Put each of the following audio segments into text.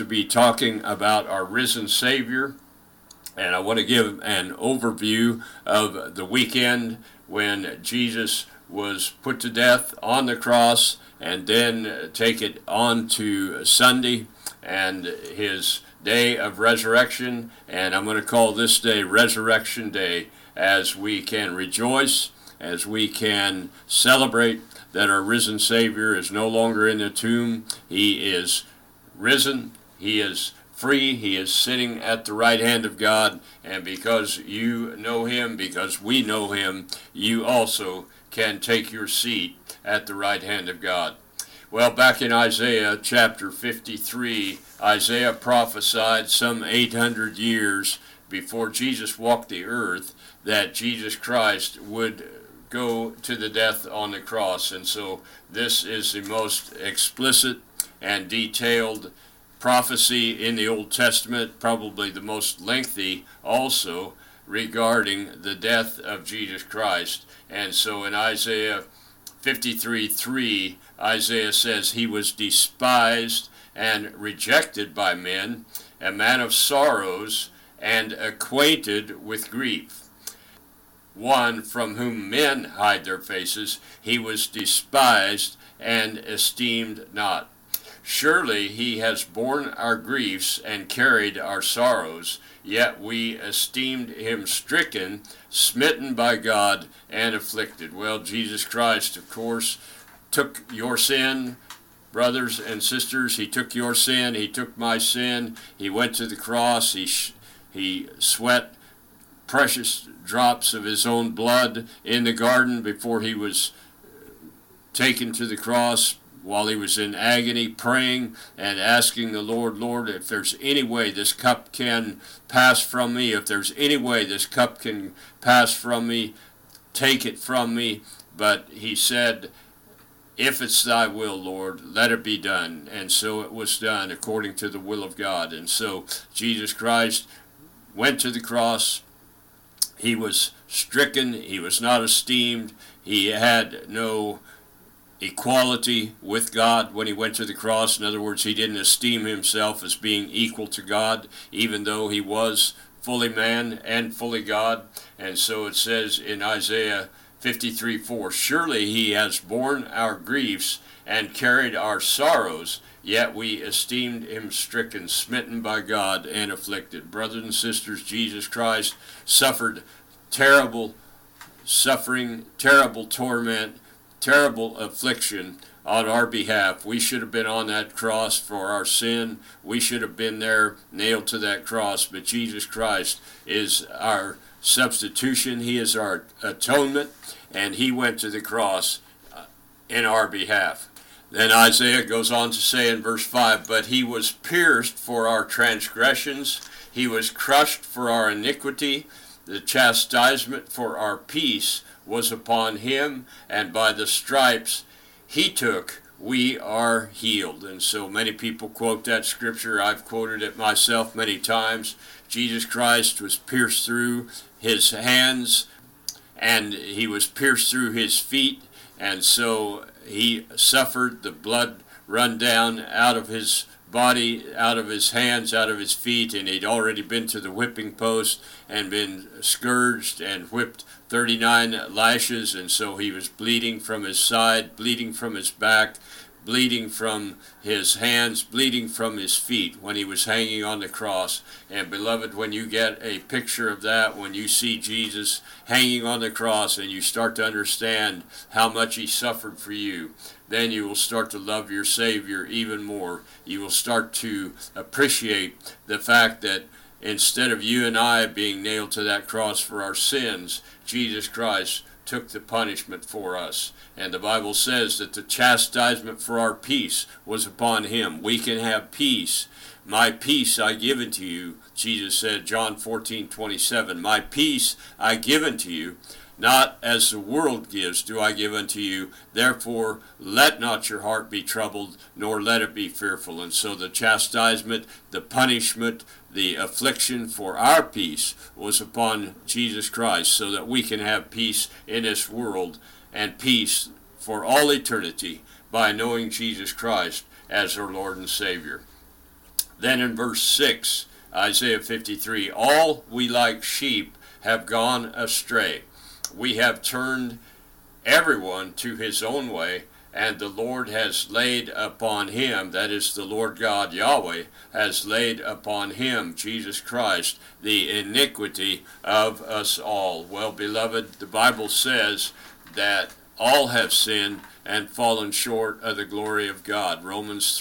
to be talking about our risen Savior, and I want to give an overview of the weekend when Jesus was put to death on the cross, and then take it on to Sunday and his day of resurrection. And I'm going to call this day Resurrection Day, as we can rejoice, as we can celebrate that our risen Savior is no longer in the tomb. He is risen. He is free. He is sitting at the right hand of God. And because you know him, because we know him, you also can take your seat at the right hand of God. Well, back in Isaiah chapter 53, Isaiah prophesied some 800 years before Jesus walked the earth that Jesus Christ would go to the death on the cross. And so this is the most explicit and detailed prophecy in the Old Testament, probably the most lengthy also, regarding the death of Jesus Christ. And so in Isaiah 53:3, Isaiah says, "He was despised and rejected by men, a man of sorrows and acquainted with grief. One from whom men hide their faces, he was despised and esteemed not. Surely he has borne our griefs and carried our sorrows, yet we esteemed him stricken, smitten by God, and afflicted." Well, Jesus Christ, of course, took your sin, brothers and sisters. He took your sin. He took my sin. He went to the cross. He sweat precious drops of his own blood in the garden before he was taken to the cross, while he was in agony, praying and asking the Lord, "Lord, if there's any way this cup can pass from me, if there's any way this cup can pass from me, take it from me." But he said, "If it's thy will, Lord, let it be done." And so it was done according to the will of God. And so Jesus Christ went to the cross. He was stricken. He was not esteemed. He had no equality with God when he went to the cross. In other words, he didn't esteem himself as being equal to God, even though he was fully man and fully God. And so it says in Isaiah 53:4, "Surely he has borne our griefs and carried our sorrows, yet we esteemed him stricken, smitten by God, and afflicted." Brothers and sisters, Jesus Christ suffered terrible suffering, terrible torment, terrible affliction on our behalf. We should have been on that cross for our sin. We should have been there, nailed to that cross. But Jesus Christ is our substitution. He is our atonement, and he went to the cross in our behalf. Then Isaiah goes on to say in verse 5, "But he was pierced for our transgressions, he was crushed for our iniquity. The chastisement for our peace was upon him, and by the stripes he took, we are healed." And so many people quote that scripture. I've quoted it myself many times. Jesus Christ was pierced through his hands, and he was pierced through his feet, and so he suffered the blood run down out of his body, out of his hands, out of his feet, and he'd already been to the whipping post and been scourged and whipped 39 lashes, and so he was bleeding from his side, bleeding from his back, bleeding from his hands, bleeding from his feet when he was hanging on the cross. And beloved, when you get a picture of that, when you see Jesus hanging on the cross and you start to understand how much he suffered for you, then you will start to love your Savior even more. You will start to appreciate the fact that instead of you and I being nailed to that cross for our sins, Jesus Christ took the punishment for us. And the Bible says that the chastisement for our peace was upon him. We can have peace. "My peace I give unto you," Jesus said, John 14:27. "My peace I give unto you, not as the world gives do I give unto you. Therefore let not your heart be troubled, nor let it be fearful." And so the chastisement, the punishment, the affliction for our peace was upon Jesus Christ, so that we can have peace in this world and peace for all eternity by knowing Jesus Christ as our Lord and Savior. Then in verse 6, Isaiah 53, all we like sheep have gone astray. We have turned everyone to his own way, and the Lord has laid upon him, that is the Lord God Yahweh, has laid upon him, Jesus Christ, the iniquity of us all. Well, beloved, the Bible says that all have sinned and fallen short of the glory of God. Romans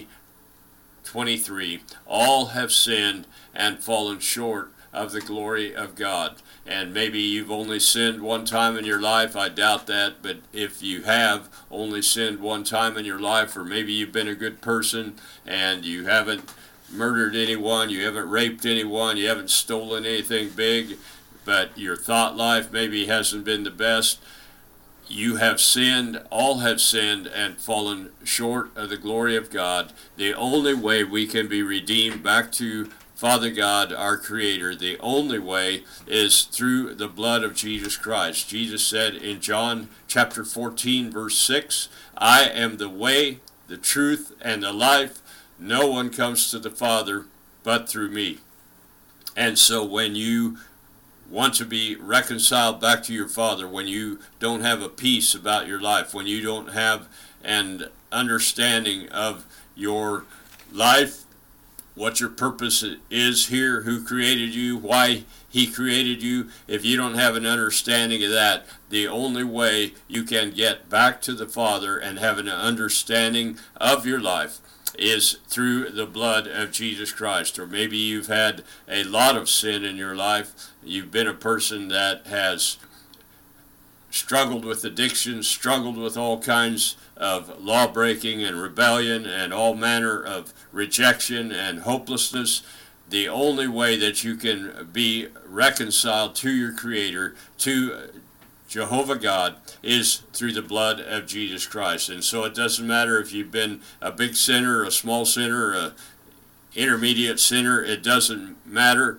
3:23. All have sinned and fallen short of the glory of God. And maybe you've only sinned one time in your life. I doubt that. But if you have only sinned one time in your life, or maybe you've been a good person and you haven't murdered anyone, you haven't raped anyone, you haven't stolen anything big, but your thought life maybe hasn't been the best, you have sinned, all have sinned and fallen short of the glory of God. The only way we can be redeemed back to Father God, our Creator, the only way is through the blood of Jesus Christ. Jesus said in John chapter 14, verse 6, I am the way, the truth, and the life. No one comes to the Father but through me. And so when you want to be reconciled back to your Father, when you don't have a peace about your life, when you don't have an understanding of your life, what your purpose is here, who created you, why he created you, if you don't have an understanding of that, the only way you can get back to the Father and have an understanding of your life is through the blood of Jesus Christ. Or maybe you've had a lot of sin in your life. You've been a person that has struggled with addiction, struggled with all kinds of law-breaking and rebellion and all manner of rejection and hopelessness. The only way that you can be reconciled to your Creator, to Jehovah God, is through the blood of Jesus Christ. And so it doesn't matter if you've been a big sinner, a small sinner, a intermediate sinner, it doesn't matter.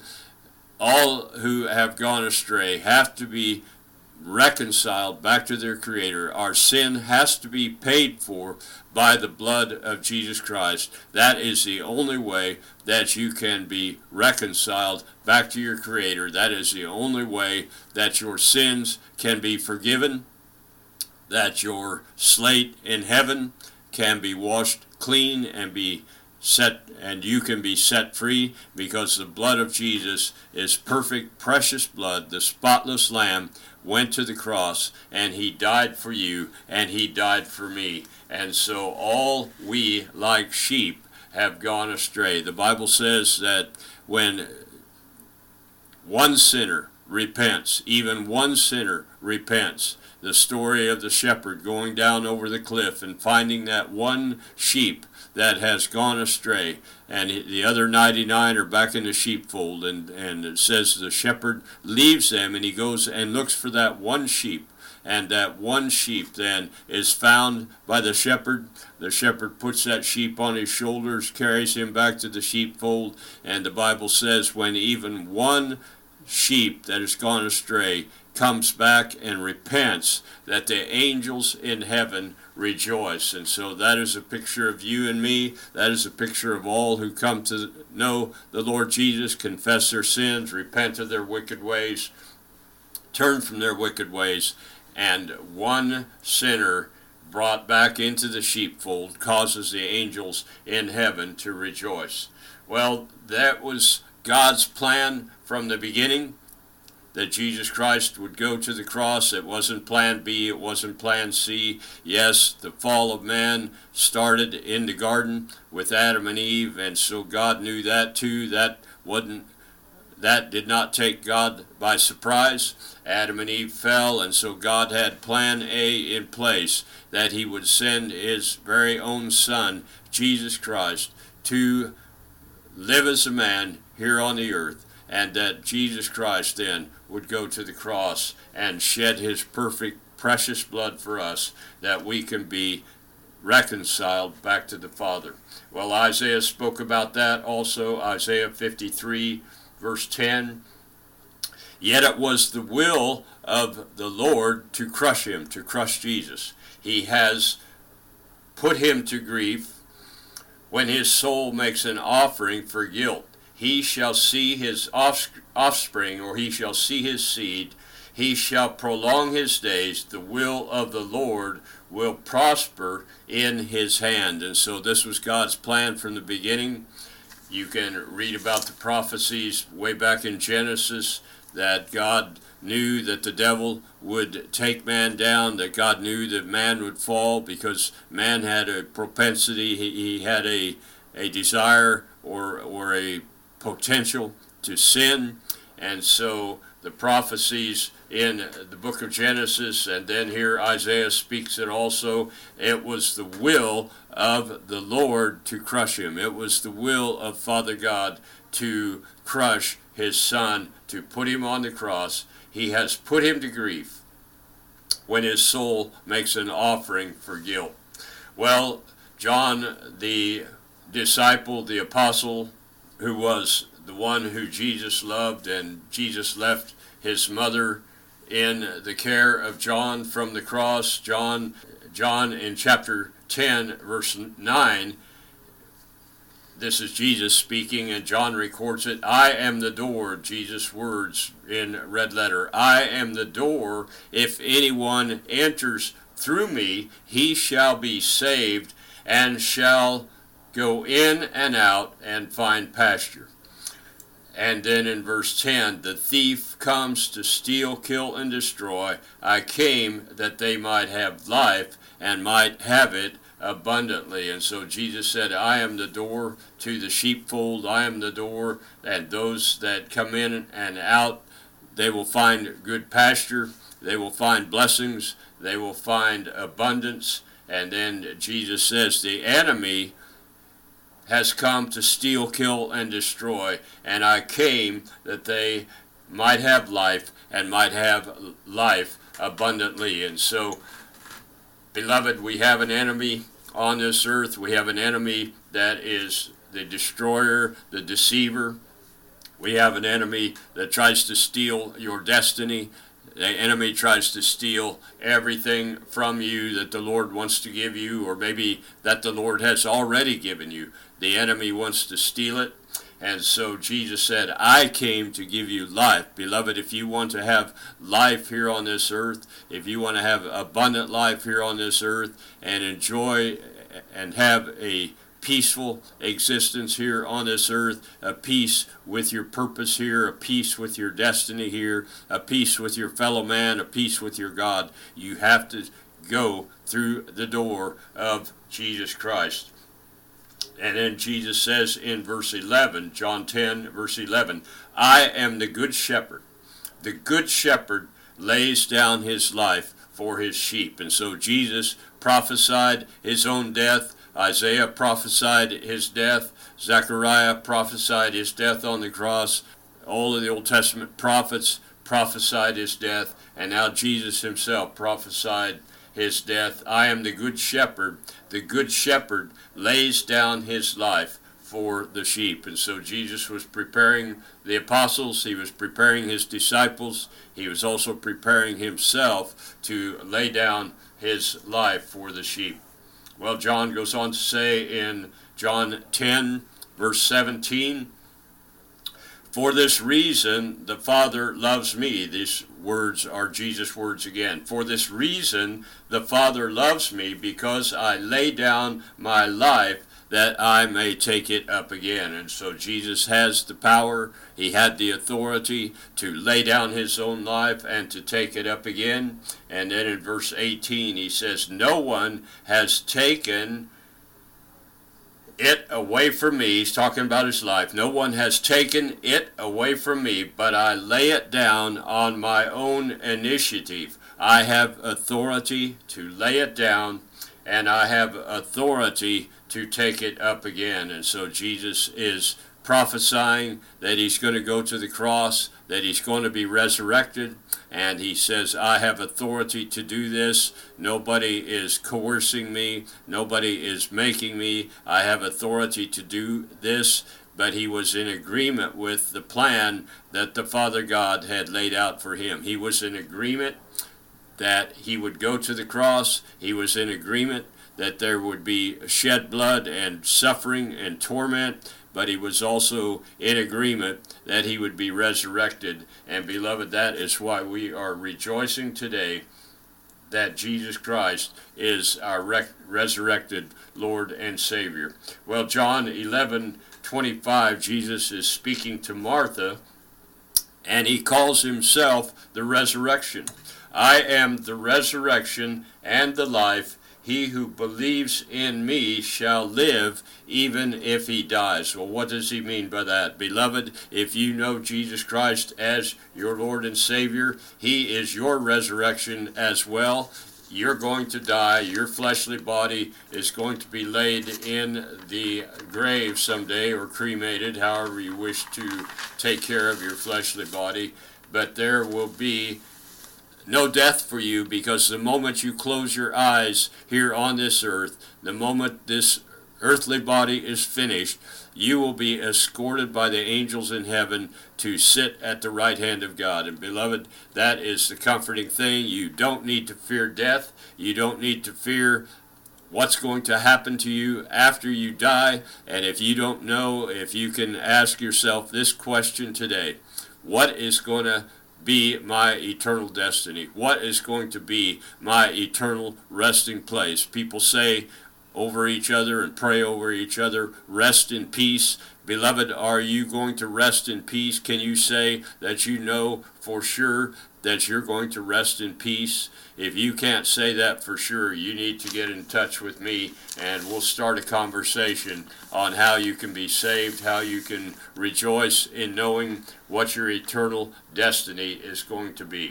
All who have gone astray have to be reconciled back to their Creator. Our sin has to be paid for by the blood of Jesus Christ. That is the only way that you can be reconciled back to your Creator. That is the only way that your sins can be forgiven, that your slate in heaven can be washed clean and be set, and you can be set free, because the blood of Jesus is perfect, precious blood. The spotless Lamb went to the cross, and he died for you, and he died for me. And so all we, like sheep, have gone astray. The Bible says that when one sinner repents, even one sinner repents, the story of the shepherd going down over the cliff and finding that one sheep that has gone astray, and the other 99 are back in the sheepfold, and it says the shepherd leaves them and he goes and looks for that one sheep, and that one sheep then is found by the shepherd. The shepherd puts that sheep on his shoulders, carries him back to the sheepfold, and the Bible says when even one sheep that has gone astray comes back and repents, that the angels in heaven rejoice. And so that is a picture of you and me. That is a picture of all who come to know the Lord Jesus, confess their sins, repent of their wicked ways, turn from their wicked ways, and one sinner brought back into the sheepfold causes the angels in heaven to rejoice. Well, that was God's plan from the beginning, that Jesus Christ would go to the cross. It wasn't plan B, it wasn't plan C. Yes, the fall of man started in the garden with Adam and Eve, and so God knew that too. That did not take God by surprise. Adam and Eve fell, and so God had plan A in place, that he would send his very own Son, Jesus Christ, to live as a man here on the earth, and that Jesus Christ then would go to the cross and shed his perfect, precious blood for us, that we can be reconciled back to the Father. Well, Isaiah spoke about that also. Isaiah 53, verse 10. Yet it was the will of the Lord to crush him, to crush Jesus. He has put him to grief when his soul makes an offering for guilt. He shall see his offspring, or he shall see his seed. He shall prolong his days. The will of the Lord will prosper in his hand. And so this was God's plan from the beginning. You can read about the prophecies way back in Genesis, that God knew that the devil would take man down, that God knew that man would fall because man had a propensity, he had a desire or a potential to sin. And so the prophecies in the book of Genesis, and then here Isaiah speaks it also, it was the will of the Lord to crush him. It was the will of Father God to crush his Son, to put him on the cross. He has put him to grief when his soul makes an offering for guilt. Well, John, the disciple, the apostle, who was the one who Jesus loved, and Jesus left his mother in the care of John from the cross. John in chapter 10, verse 9, this is Jesus speaking, and John records it. I am the door, Jesus' words in red letter. I am the door. If anyone enters through me, he shall be saved and shall go in and out and find pasture. And then in verse 10, the thief comes to steal, kill, and destroy. I came that they might have life and might have it abundantly. And so Jesus said, I am the door to the sheepfold. I am the door, and those that come in and out, they will find good pasture. They will find blessings. They will find abundance. And then Jesus says, the enemy has come to steal, kill, and destroy, and I came that they might have life and might have life abundantly. And so, beloved, we have an enemy on this earth. We have an enemy that is the destroyer, the deceiver. We have an enemy that tries to steal your destiny. The enemy tries to steal everything from you that the Lord wants to give you, or maybe that the Lord has already given you. The enemy wants to steal it. And so Jesus said, I came to give you life. Beloved, if you want to have life here on this earth, if you want to have abundant life here on this earth and enjoy and have a peaceful existence here on this earth, a peace with your purpose here, a peace with your destiny here, a peace with your fellow man, a peace with your God, you have to go through the door of Jesus Christ. And then Jesus says in verse 11, John 10, verse 11, I am the good shepherd. The good shepherd lays down his life for his sheep. And so Jesus prophesied his own death. Isaiah prophesied his death. Zechariah prophesied his death on the cross. All of the Old Testament prophets prophesied his death. And now Jesus himself prophesied his death. I am the good shepherd. The good shepherd lays down his life for the sheep. And so Jesus was preparing the apostles. He was preparing his disciples. He was also preparing himself to lay down his life for the sheep. Well, John goes on to say in John 10, verse 17, for this reason the Father loves me. These words are Jesus' words again. For this reason the Father loves me, because I lay down my life that I may take it up again. And so Jesus has the power, he had the authority to lay down his own life and to take it up again. And then in verse 18 he says, no one has taken it away from me. He's talking about his life. No one has taken it away from me, but I lay it down on my own initiative. I have authority to lay it down, and I have authority to take it up again. And so Jesus is prophesying that he's going to go to the cross, that he's going to be resurrected, and he says, I have authority to do this. Nobody is coercing me. Nobody is making me. I have authority to do this. But he was in agreement with the plan that the Father God had laid out for him. He was in agreement that he would go to the cross. He was in agreement that there would be shed blood and suffering and torment, but he was also in agreement that he would be resurrected. And beloved, that is why we are rejoicing today that Jesus Christ is our resurrected Lord and Savior. Well, John 11:25, Jesus is speaking to Martha, and he calls himself the resurrection. I am the resurrection and the life. He who believes in me shall live even if he dies. Well, what does he mean by that? Beloved, if you know Jesus Christ as your Lord and Savior, he is your resurrection as well. You're going to die. Your fleshly body is going to be laid in the grave someday, or cremated, however you wish to take care of your fleshly body. But there will be no death for you, because the moment you close your eyes here on this earth, the moment this earthly body is finished, you will be escorted by the angels in heaven to sit at the right hand of God. And beloved, that is the comforting thing. You don't need to fear death. You don't need to fear what's going to happen to you after you die. And if you don't know, if you can ask yourself this question today: what is going to be my eternal destiny? What is going to be my eternal resting place? People say over each other and pray over each other, rest in peace. Beloved, are you going to rest in peace? Can you say that you know for sure that you're going to rest in peace? If you can't say that for sure, you need to get in touch with me, and we'll start a conversation on how you can be saved, how you can rejoice in knowing what your eternal destiny is going to be.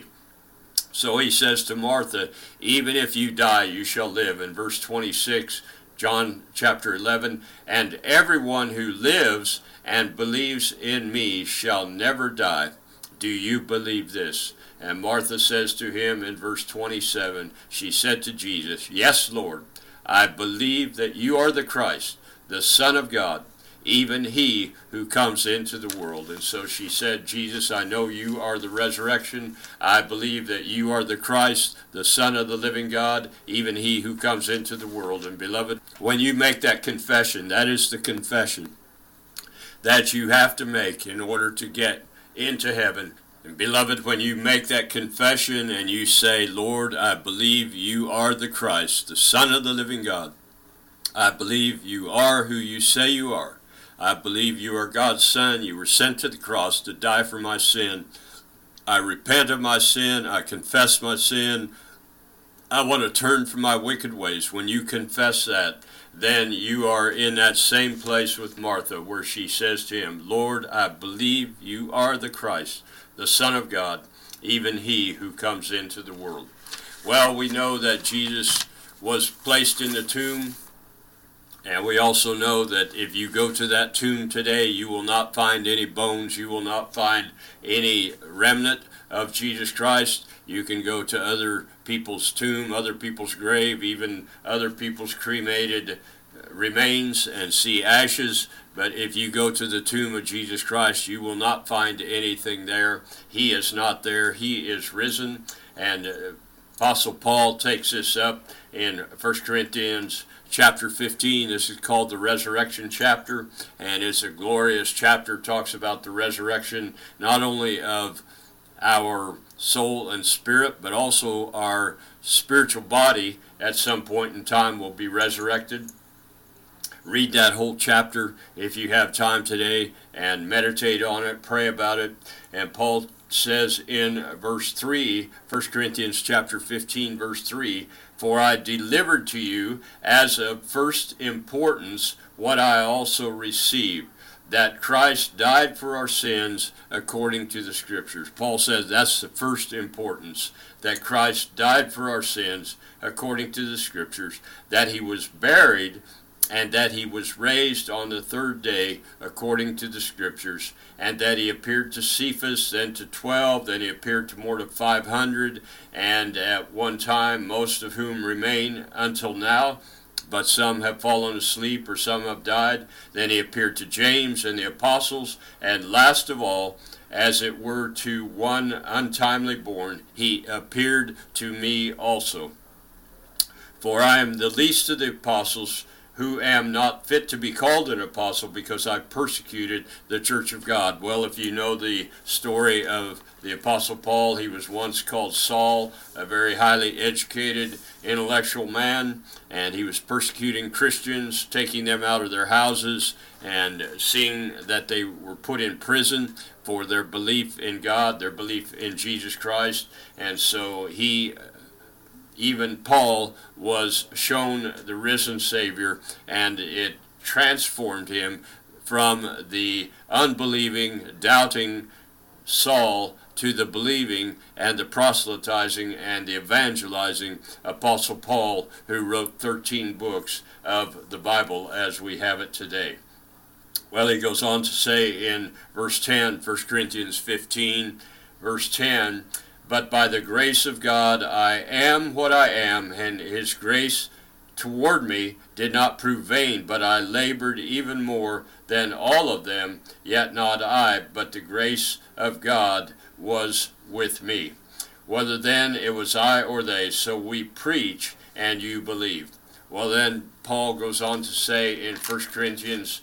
So he says to Martha, even if you die, you shall live. In verse 26, John chapter 11, and everyone who lives and believes in me shall never die. Do you believe this? And Martha says to him in verse 27, she said to Jesus, yes, Lord, I believe that you are the Christ, the Son of God, even he who comes into the world. And so she said, Jesus, I know you are the resurrection. I believe that you are the Christ, the Son of the living God, even he who comes into the world. And beloved, when you make that confession, that is the confession that you have to make in order to get into heaven. And beloved, when you make that confession and you say, Lord, I believe you are the Christ, the Son of the living God. I believe you are who you say you are. I believe you are God's Son. You were sent to the cross to die for my sin. I repent of my sin. I confess my sin. I want to turn from my wicked ways. When you confess that, then you are in that same place with Martha, where she says to him, Lord, I believe you are the Christ, the Son of God, even he who comes into the world. Well, we know that Jesus was placed in the tomb, and we also know that if you go to that tomb today, you will not find any bones, you will not find any remnant of Jesus Christ. You can go to other people's tomb, other people's grave, even other people's cremated remains and see ashes. But if you go to the tomb of Jesus Christ, you will not find anything there. He is not there. He is risen. And Apostle Paul takes this up in 1 Corinthians chapter 15. This is called the resurrection chapter, and it's a glorious chapter. It talks about the resurrection not only of our soul and spirit, but also our spiritual body at some point in time will be resurrected. Read that whole chapter if you have time today and meditate on it, pray about it. And Paul says in verse 3, 1 Corinthians chapter 15, verse 3, for I delivered to you as of first importance what I also received, that Christ died for our sins according to the Scriptures. Paul says that's the first importance, that Christ died for our sins according to the Scriptures, that he was buried, and that he was raised on the third day according to the Scriptures, and that he appeared to Cephas, then to 12, then he appeared to more than 500, and at one time most of whom remain until now, but some have fallen asleep or some have died. Then he appeared to James and the apostles, and last of all, as it were to one untimely born, he appeared to me also. For I am the least of the apostles, who am not fit to be called an apostle, because I persecuted the church of God. Well, if you know the story of the Apostle Paul, he was once called Saul, a very highly educated, intellectual man, and he was persecuting Christians, taking them out of their houses, and seeing that they were put in prison for their belief in God, their belief in Jesus Christ. And so even Paul was shown the risen Savior, and it transformed him from the unbelieving, doubting Saul to the believing and the proselytizing and the evangelizing Apostle Paul, who wrote 13 books of the Bible as we have it today. Well, he goes on to say in verse 10, 1 Corinthians 15, verse 10, "But by the grace of God I am what I am, and his grace toward me did not prove vain, but I labored even more than all of them, yet not I, but the grace of God was with me. Whether then it was I or they, so we preach, and you believed." Well, then Paul goes on to say in 1 Corinthians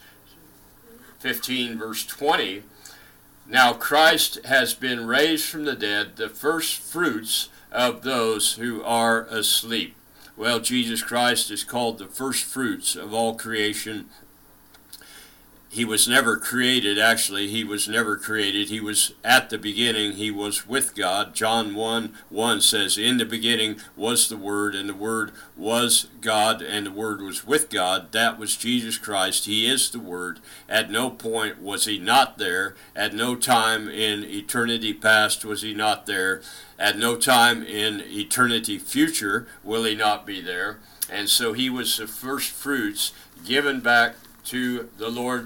15, verse 20, "Now Christ has been raised from the dead, the first fruits of those who are asleep." Well, Jesus Christ is called the first fruits of all creation. He was never created, actually. He was never created. He was at the beginning. He was with God. John 1:1 says, "In the beginning was the Word, and the Word was God, and the Word was with God." That was Jesus Christ. He is the Word. At no point was he not there. At no time in eternity past was he not there. At no time in eternity future will he not be there. And so he was the first fruits given back to the Lord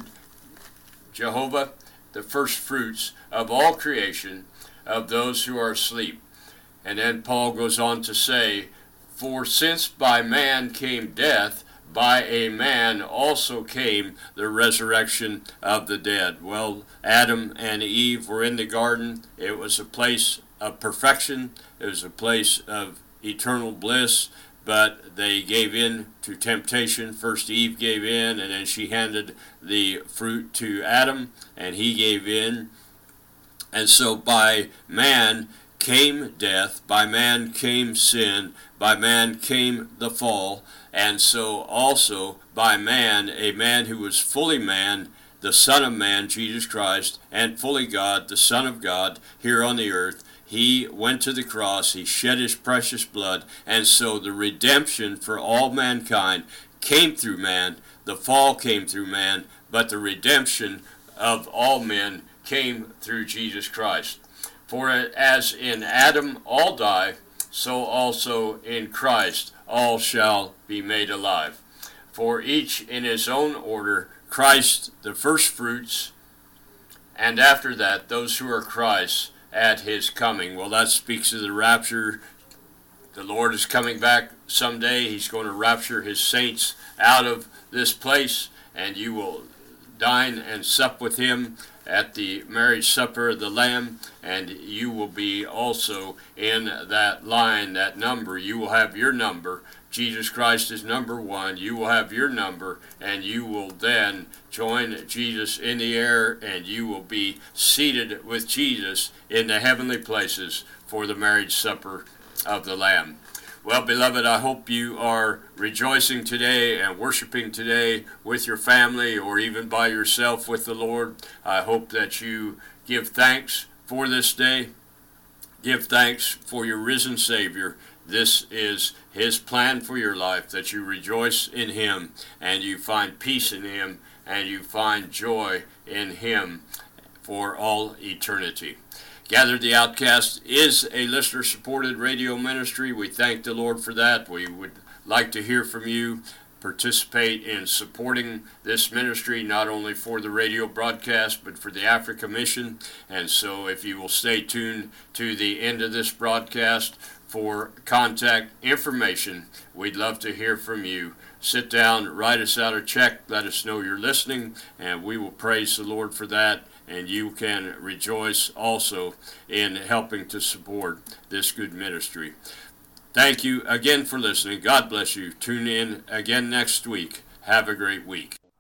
Jehovah, the first fruits of all creation, of those who are asleep. And then Paul goes on to say, "For since by man came death, by a man also came the resurrection of the dead." Well, Adam and Eve were in the garden. It was a place of perfection. It was a place of eternal bliss. But they gave in to temptation. First Eve gave in, and then she handed the fruit to Adam, and he gave in. And so by man came death, by man came sin, by man came the fall, and so also by man, a man who was fully man, the Son of Man, Jesus Christ, and fully God, the Son of God, here on the earth. He went to the cross, he shed his precious blood, and so the redemption for all mankind came through man. The fall came through man, but the redemption of all men came through Jesus Christ. For as in Adam all die, so also in Christ all shall be made alive. For each in his own order, Christ the first fruits, and after that those who are Christ's at his coming. Well, that speaks of the rapture. The Lord is coming back someday. He's going to rapture his saints out of this place, and you will dine and sup with him at the marriage supper of the Lamb, and you will be also in that line, that number. You will have your number. Jesus Christ is number one. You will have your number, and you will then join Jesus in the air, and you will be seated with Jesus in the heavenly places for the marriage supper of the Lamb. Well, beloved, I hope you are rejoicing today and worshiping today with your family, or even by yourself with the Lord. I hope that you give thanks for this day. Give thanks for your risen Savior. This is his plan for your life, that you rejoice in him, and you find peace in him, and you find joy in him for all eternity. Gather the Outcast is a listener-supported radio ministry. We thank the Lord for that. We would like to hear from you. Participate in supporting this ministry, not only for the radio broadcast, but for the Africa Mission. And so if you will stay tuned to the end of this broadcast for contact information, we'd love to hear from you. Sit down, write us out a check, let us know you're listening, and we will praise the Lord for that. And you can rejoice also in helping to support this good ministry. Thank you again for listening. God bless you. Tune in again next week. Have a great week.